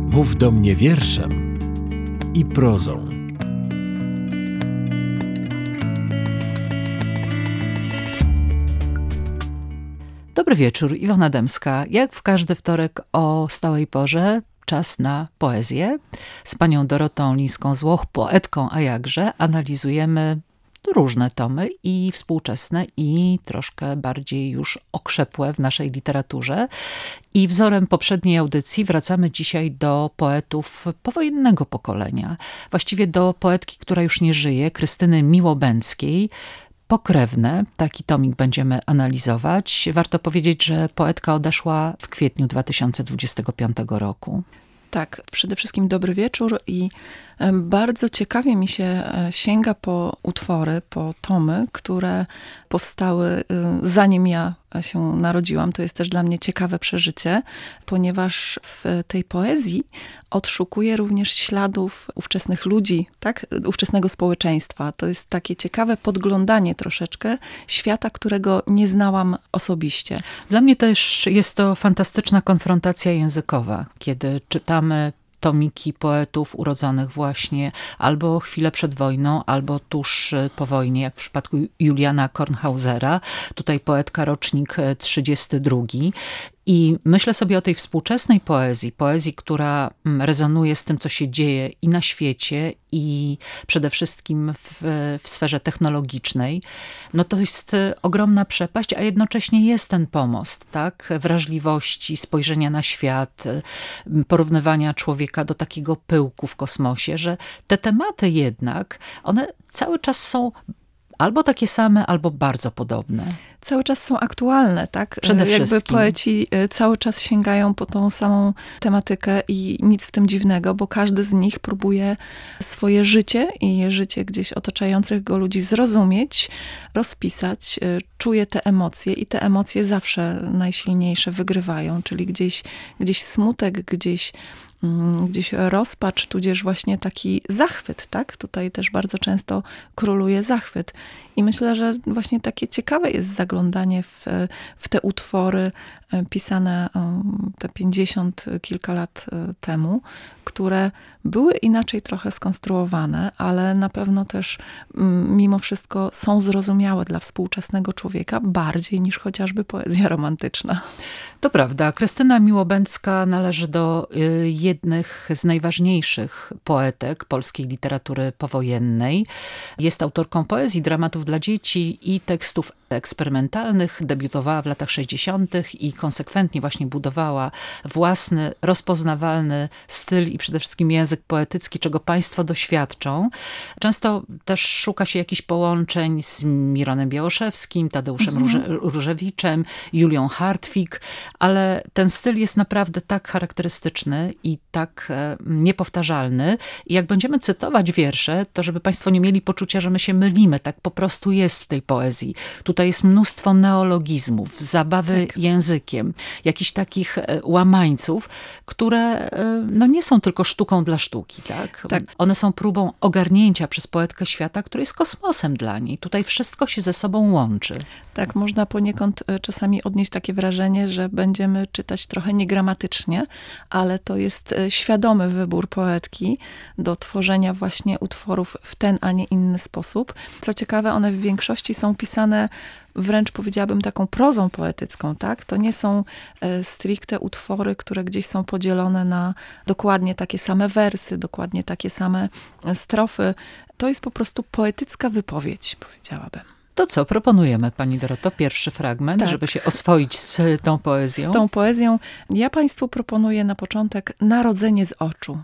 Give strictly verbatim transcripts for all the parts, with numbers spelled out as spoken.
Mów do mnie wierszem i prozą. Dobry wieczór, Iwona Dębska. Jak w każdy wtorek o stałej porze, czas na poezję. Z panią Dorotą Lińską-Złoch, poetką, a jakże, analizujemy różne tomy i współczesne, i troszkę bardziej już okrzepłe w naszej literaturze. I wzorem poprzedniej audycji wracamy dzisiaj do poetów powojennego pokolenia. Właściwie do poetki, która już nie żyje, Krystyny Miłobędzkiej. Pokrewne, taki tomik będziemy analizować. Warto powiedzieć, że poetka odeszła w kwietniu dwa tysiące dwudziestego piątego roku. Tak, przede wszystkim dobry wieczór i bardzo ciekawie mi się sięga po utwory, po tomy, które powstały zanim ja się narodziłam. To jest też dla mnie ciekawe przeżycie, ponieważ w tej poezji odszukuję również śladów ówczesnych ludzi, tak? Ówczesnego społeczeństwa. To jest takie ciekawe podglądanie troszeczkę świata, którego nie znałam osobiście. Dla mnie też jest to fantastyczna konfrontacja językowa, kiedy czytamy tomiki poetów urodzonych właśnie albo chwilę przed wojną, albo tuż po wojnie, jak w przypadku Juliana Kornhausera. Tutaj poetka rocznik trzydziesty drugi. I myślę sobie o tej współczesnej poezji, poezji, która rezonuje z tym, co się dzieje i na świecie, i przede wszystkim w, w sferze technologicznej. No to jest ogromna przepaść, a jednocześnie jest ten pomost, tak? Wrażliwości, spojrzenia na świat, porównywania człowieka do takiego pyłku w kosmosie, że te tematy jednak, one cały czas są albo takie same, albo bardzo podobne. Cały czas są aktualne, tak? Przede Jakby wszystkim. poeci cały czas sięgają po tą samą tematykę i nic w tym dziwnego, bo każdy z nich próbuje swoje życie i życie gdzieś otaczających go ludzi zrozumieć, rozpisać, czuje te emocje i te emocje zawsze najsilniejsze wygrywają, czyli gdzieś, gdzieś smutek, gdzieś gdzieś rozpacz, tudzież właśnie taki zachwyt, tak? Tutaj też bardzo często króluje zachwyt. I myślę, że właśnie takie ciekawe jest zaglądanie w, w te utwory pisane te pięćdziesiąt kilka lat temu, które były inaczej trochę skonstruowane, ale na pewno też mimo wszystko są zrozumiałe dla współczesnego człowieka bardziej niż chociażby poezja romantyczna. To prawda. Krystyna Miłobędzka należy do jednych z najważniejszych poetek polskiej literatury powojennej. Jest autorką poezji, dramatów dla dzieci i tekstów eksperymentalnych. Debiutowała w latach sześćdziesiątych i konsekwentnie właśnie budowała własny, rozpoznawalny styl i przede wszystkim język poetycki, czego państwo doświadczą. Często też szuka się jakichś połączeń z Mironem Białoszewskim, Tadeuszem mhm. Róże, Różewiczem, Julią Hartwig, ale ten styl jest naprawdę tak charakterystyczny i tak e, niepowtarzalny. I jak będziemy cytować wiersze, to żeby państwo nie mieli poczucia, że my się mylimy. Tak po prostu jest w tej poezji. Tutaj jest mnóstwo neologizmów, zabawy tak. językiem, jakichś takich łamańców, które no, nie są tylko sztuką dla sztuki. Tak? Tak. One są próbą ogarnięcia przez poetkę świata, który jest kosmosem dla niej. Tutaj wszystko się ze sobą łączy. Tak, można poniekąd czasami odnieść takie wrażenie, że będziemy czytać trochę niegramatycznie, ale to jest świadomy wybór poetki do tworzenia właśnie utworów w ten, a nie inny sposób. Co ciekawe, one w większości są pisane wręcz powiedziałabym taką prozą poetycką, tak? To nie są stricte utwory, które gdzieś są podzielone na dokładnie takie same wersy, dokładnie takie same strofy. To jest po prostu poetycka wypowiedź, powiedziałabym. To co, proponujemy pani Doroto pierwszy fragment, tak. żeby się oswoić z tą poezją? Z tą poezją. Ja państwu proponuję na początek Narodzenie z oczu.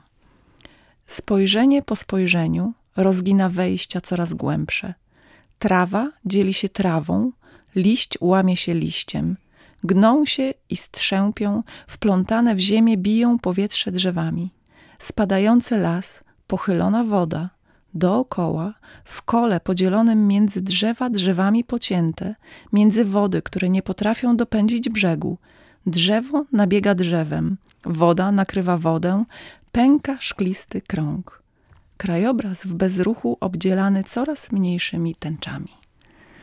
Spojrzenie po spojrzeniu rozgina wejścia coraz głębsze. Trawa dzieli się trawą, liść łamie się liściem. Gną się i strzępią, wplątane w ziemię biją powietrze drzewami. Spadający las, pochylona woda, dookoła, w kole podzielonym między drzewa drzewami pocięte, między wody, które nie potrafią dopędzić brzegu. Drzewo nabiega drzewem, woda nakrywa wodę, pęka szklisty krąg. Krajobraz w bezruchu obdzielany coraz mniejszymi tęczami.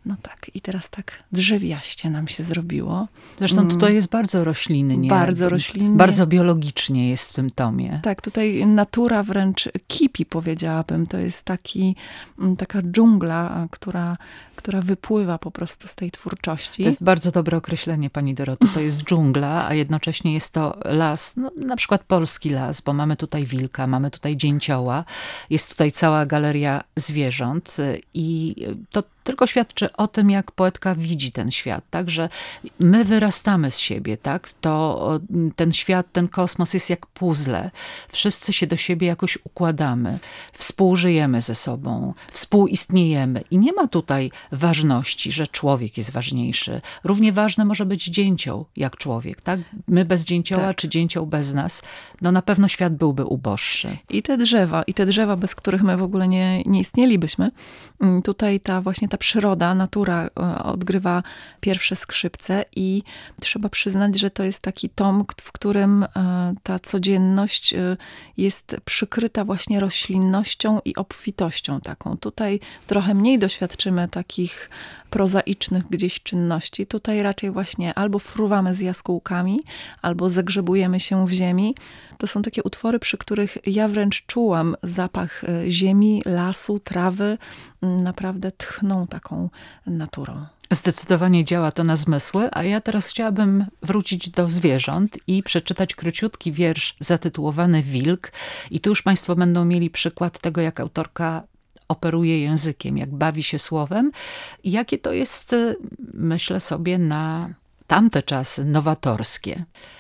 No tak, i teraz tak drzewiaście nam się zrobiło. Zresztą tutaj jest bardzo roślinnie. Bardzo roślinnie. Bardzo biologicznie jest w tym tomie. Tak, tutaj natura wręcz kipi, powiedziałabym. To jest taki, taka dżungla, która, która wypływa po prostu z tej twórczości. To jest bardzo dobre określenie, pani Doroto. To jest dżungla, a jednocześnie jest to las, no, na przykład polski las, bo mamy tutaj wilka, mamy tutaj dzięcioła, jest tutaj cała galeria zwierząt i to tylko świadczy o tym, jak poetka widzi ten świat, tak, że my wyrastamy z siebie, tak, to ten świat, ten kosmos jest jak puzzle. Wszyscy się do siebie jakoś układamy, współżyjemy ze sobą, współistniejemy i nie ma tutaj ważności, że człowiek jest ważniejszy. Równie ważny może być dzięcioł jak człowiek, tak? My bez dzięcioła, tak. Czy dzięcioł bez nas, no na pewno świat byłby uboższy. I te drzewa, i te drzewa, bez których my w ogóle nie, nie istnielibyśmy. Tutaj ta właśnie ta przyroda, natura odgrywa pierwsze skrzypce i trzeba przyznać, że to jest taki tom, w którym ta codzienność jest przykryta właśnie roślinnością i obfitością taką. Tutaj trochę mniej doświadczymy takich prozaicznych gdzieś czynności. Tutaj raczej właśnie albo fruwamy z jaskółkami, albo zagrzebujemy się w ziemi. To są takie utwory, przy których ja wręcz czułam zapach ziemi, lasu, trawy. Naprawdę tchną taką naturą. Zdecydowanie działa to na zmysły, a ja teraz chciałabym wrócić do zwierząt i przeczytać króciutki wiersz zatytułowany Wilk. I tu już państwo będą mieli przykład tego, jak autorka operuje językiem, jak bawi się słowem i jakie to jest, myślę sobie, na tamte czasy nowatorskie.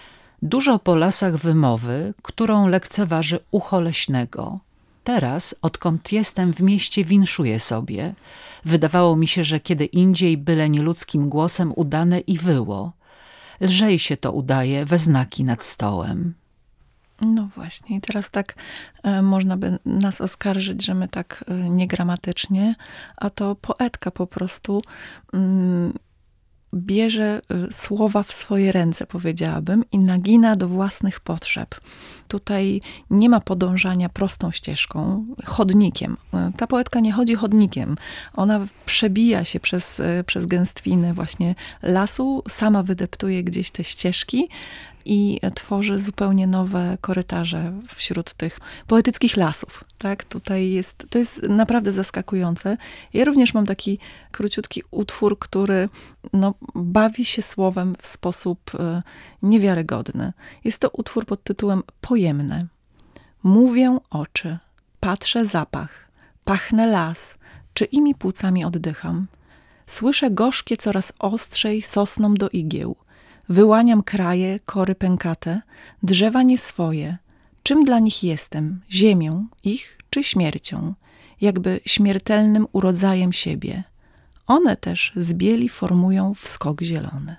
Dużo po lasach wymowy, którą lekceważy ucho leśnego. Teraz, odkąd jestem w mieście, winszuję sobie. Wydawało mi się, że kiedy indziej byle nieludzkim głosem udane i wyło. Lżej się to udaje we znaki nad stołem. No właśnie, i teraz tak e, można by nas oskarżyć, że my tak e, niegramatycznie, a to poetka po prostu mm, bierze e, słowa w swoje ręce, powiedziałabym, i nagina do własnych potrzeb. Tutaj nie ma podążania prostą ścieżką, chodnikiem. E, ta poetka nie chodzi chodnikiem. Ona przebija się przez, e, przez gęstwiny właśnie lasu, sama wydeptuje gdzieś te ścieżki, i tworzy zupełnie nowe korytarze wśród tych poetyckich lasów. Tak? Tutaj jest, to jest naprawdę zaskakujące. Ja również mam taki króciutki utwór, który no, bawi się słowem w sposób e, niewiarygodny. Jest to utwór pod tytułem Pojemne. Mówię oczy, patrzę zapach, pachnę las, czyimi płucami oddycham. Słyszę gorzkie coraz ostrzej sosną do igieł. Wyłaniam kraje, kory pękate, drzewa nie swoje. Czym dla nich jestem? Ziemią ich czy śmiercią? Jakby śmiertelnym urodzajem siebie. One też z bieli formują wskok zielony.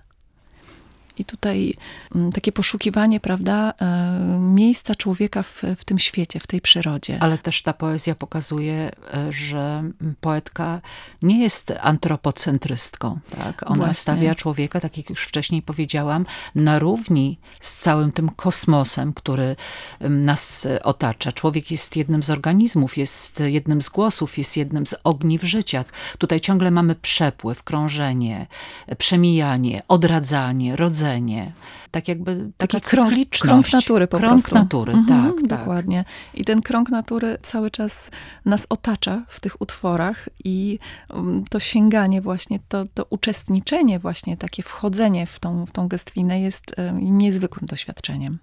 I tutaj m, takie poszukiwanie, prawda, e, miejsca człowieka w, w tym świecie, w tej przyrodzie. Ale też ta poezja pokazuje, że poetka nie jest antropocentrystką. Tak? Ona Właśnie. stawia człowieka, tak jak już wcześniej powiedziałam, na równi z całym tym kosmosem, który nas otacza. Człowiek jest jednym z organizmów, jest jednym z głosów, jest jednym z ogniw życia. Tutaj ciągle mamy przepływ, krążenie, przemijanie, odradzanie, rodzenie. Tak jakby taka Taki krąg, cykliczność. krąg natury po krąg prostu. natury, Mhm, tak, tak. Dokładnie. I ten krąg natury cały czas nas otacza w tych utworach i um, to sięganie właśnie, to, to uczestniczenie właśnie, takie wchodzenie w tą, w tą gestwinę jest um, niezwykłym doświadczeniem.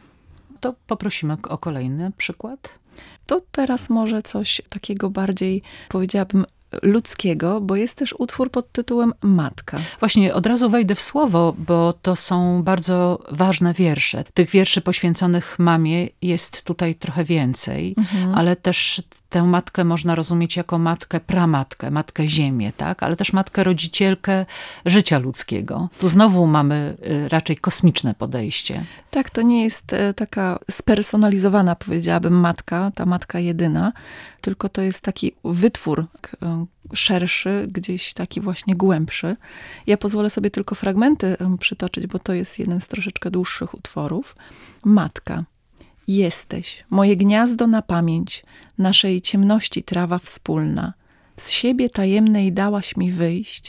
To poprosimy o kolejny przykład. To teraz może coś takiego bardziej, powiedziałabym, ludzkiego, bo jest też utwór pod tytułem Matka. Właśnie od razu wejdę w słowo, bo to są bardzo ważne wiersze. Tych wierszy poświęconych mamie jest tutaj trochę więcej, mhm. ale też tę matkę można rozumieć jako matkę, pramatkę, matkę ziemię, tak? Ale też matkę rodzicielkę życia ludzkiego. Tu znowu mamy raczej kosmiczne podejście. Tak, to nie jest taka spersonalizowana, powiedziałabym, matka, ta matka jedyna, tylko to jest taki wytwór szerszy, gdzieś taki właśnie głębszy. Ja pozwolę sobie tylko fragmenty przytoczyć, bo to jest jeden z troszeczkę dłuższych utworów. Matka. Jesteś, moje gniazdo na pamięć, naszej ciemności trawa wspólna. Z siebie tajemnej dałaś mi wyjść,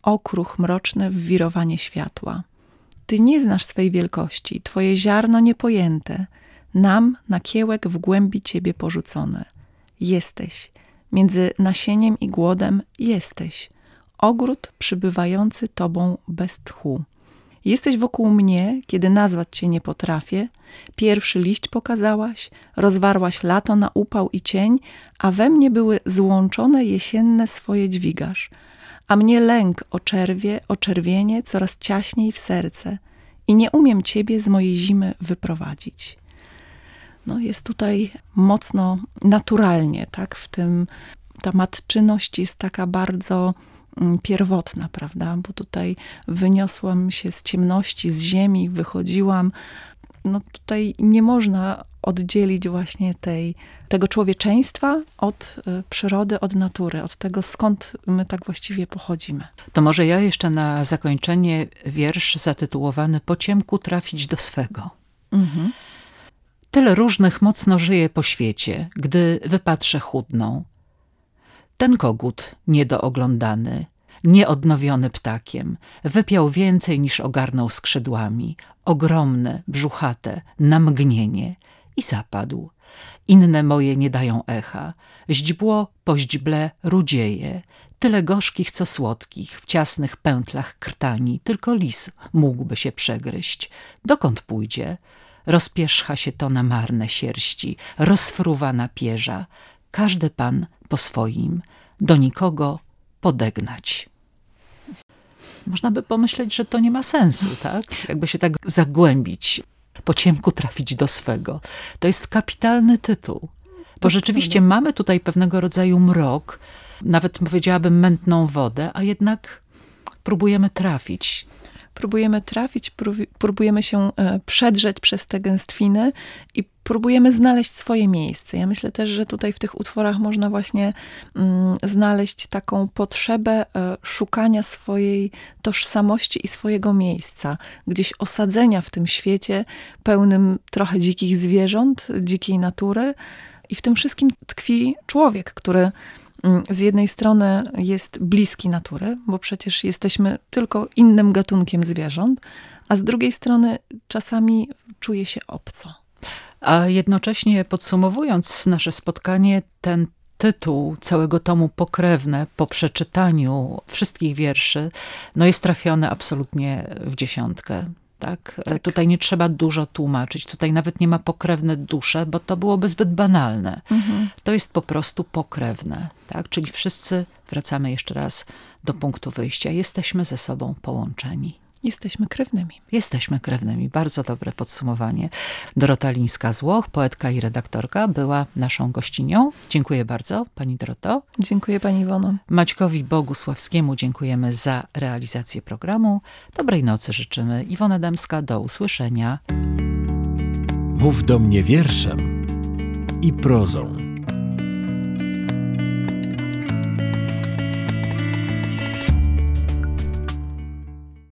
okruch mroczny w wirowanie światła. Ty nie znasz swej wielkości, twoje ziarno niepojęte, nam na kiełek w głębi ciebie porzucone. Jesteś, między nasieniem i głodem jesteś, ogród przybywający tobą bez tchu. Jesteś wokół mnie, kiedy nazwać cię nie potrafię, pierwszy liść pokazałaś, rozwarłaś lato na upał i cień, a we mnie były złączone jesienne swoje dźwigasz, a mnie lęk oczerwie, oczerwienie coraz ciaśniej w serce i nie umiem ciebie z mojej zimy wyprowadzić. No jest tutaj mocno naturalnie, tak, w tym ta matczyność jest taka bardzo pierwotna, prawda, bo tutaj wyniosłam się z ciemności, z ziemi, wychodziłam. No tutaj nie można oddzielić właśnie tej, tego człowieczeństwa od y, przyrody, od natury, od tego, skąd my tak właściwie pochodzimy. To może ja jeszcze na zakończenie wiersz zatytułowany Po ciemku trafić do swego. Mhm. Tyle różnych mocno żyje po świecie, gdy wypatrzę chudną. Ten kogut niedooglądany, nieodnowiony ptakiem, wypiał więcej niż ogarnął skrzydłami, ogromne, brzuchate, na mgnienie i zapadł. Inne moje nie dają echa, źdźbło po źdźble rudzieje, tyle gorzkich co słodkich, w ciasnych pętlach krtani, tylko lis mógłby się przegryźć. Dokąd pójdzie? Rozpierzcha się to na marne sierści, rozfruwana pierza, każdy pan po swoim, do nikogo podegnać. Można by pomyśleć, że to nie ma sensu, tak? Jakby się tak zagłębić, po ciemku trafić do swego. To jest kapitalny tytuł, bo rzeczywiście mamy tutaj pewnego rodzaju mrok, nawet powiedziałabym mętną wodę, a jednak próbujemy trafić. Próbujemy trafić, próbujemy się przedrzeć przez te gęstwiny i próbujemy znaleźć swoje miejsce. Ja myślę też, że tutaj w tych utworach można właśnie mm, znaleźć taką potrzebę e, szukania swojej tożsamości i swojego miejsca, gdzieś osadzenia w tym świecie pełnym trochę dzikich zwierząt, dzikiej natury i w tym wszystkim tkwi człowiek, który z jednej strony jest bliski natury, bo przecież jesteśmy tylko innym gatunkiem zwierząt, a z drugiej strony czasami czuje się obco. A jednocześnie podsumowując nasze spotkanie, ten tytuł całego tomu Pokrewne po przeczytaniu wszystkich wierszy, no jest trafiony absolutnie w dziesiątkę. Tak? Tak. Tutaj nie trzeba dużo tłumaczyć. Tutaj nawet nie ma pokrewne dusze, bo to byłoby zbyt banalne. Mhm. To jest po prostu pokrewne. Tak? Czyli wszyscy, wracamy jeszcze raz do punktu wyjścia, jesteśmy ze sobą połączeni. Jesteśmy krewnymi. Jesteśmy krewnymi. Bardzo dobre podsumowanie. Dorota Lińska-Złoch, poetka i redaktorka, była naszą gościnią. Dziękuję bardzo, pani Doroto. Dziękuję, pani Iwono. Maćkowi Bogusławskiemu dziękujemy za realizację programu. Dobrej nocy życzymy. Iwona Dębska, do usłyszenia. Mów do mnie wierszem i prozą.